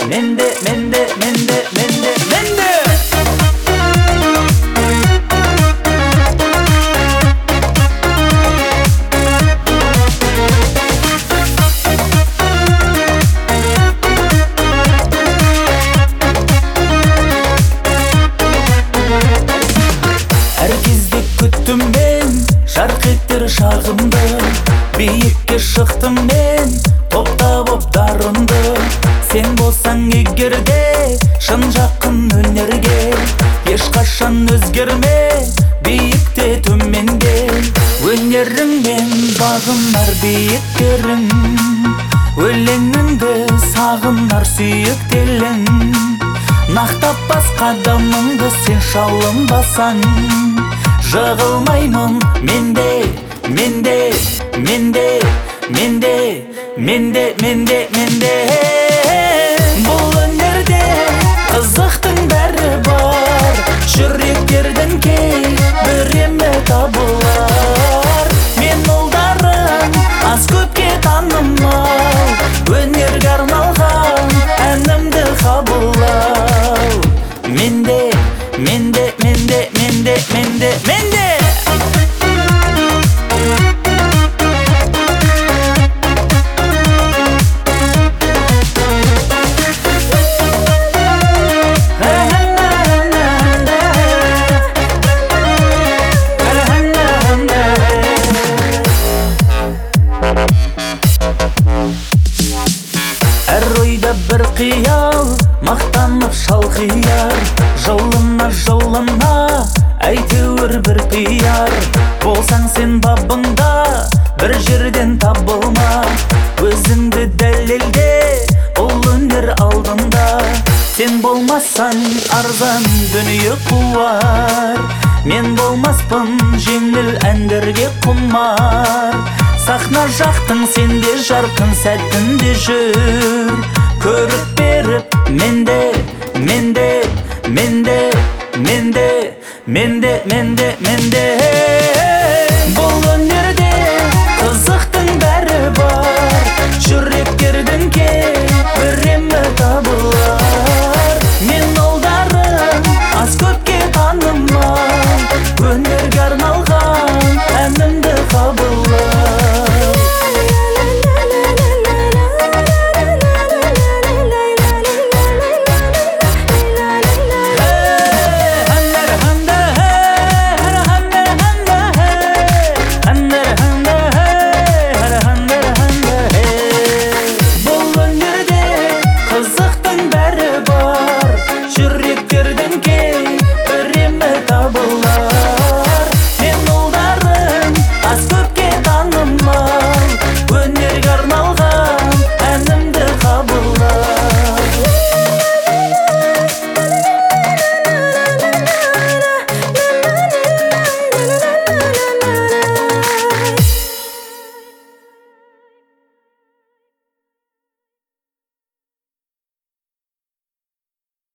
менде, менде, менде, менде, менде. Әр кезде күттім мен жарқ еттер шағымды, биікке шықтым мен топта боп дарынды. Сен болсаң егерде шын жақын өнерге, ешқашан өзгерме биікте төменге. Өнеріңмен бағынар биіктерің, өлеңіңді сағынар сүйіктелің. Нақтап бас қадамыңды сен шалынбасаң, жығылмаймын менде, менде, менде, менде, менде, менде, менде. Бұл өнерде қызықтың бәрі бар, жүректердің кей біремі табылар. Мен ұлдарым аз көпке танымал, өнерге арналған әнімді қабылдау. Менде, менде, менде, менде, менде, менде. Әр ойда бір қиял, мақтанып шалқияр, жолына жолына әйтеуір бір пияр. Болсаң сен бабыңда бір жерден табылма, өзіңді дәлелде бұл өнер алдында. Сен болмасаң арзан дүние қуар, мен болмаспын жеңіл әндерге құмар. Сахна жақтың сенде жарқын сәтінде жүр, көріп беріп менде, менде, менде, менде, менде, менде, менде. Бұл өнер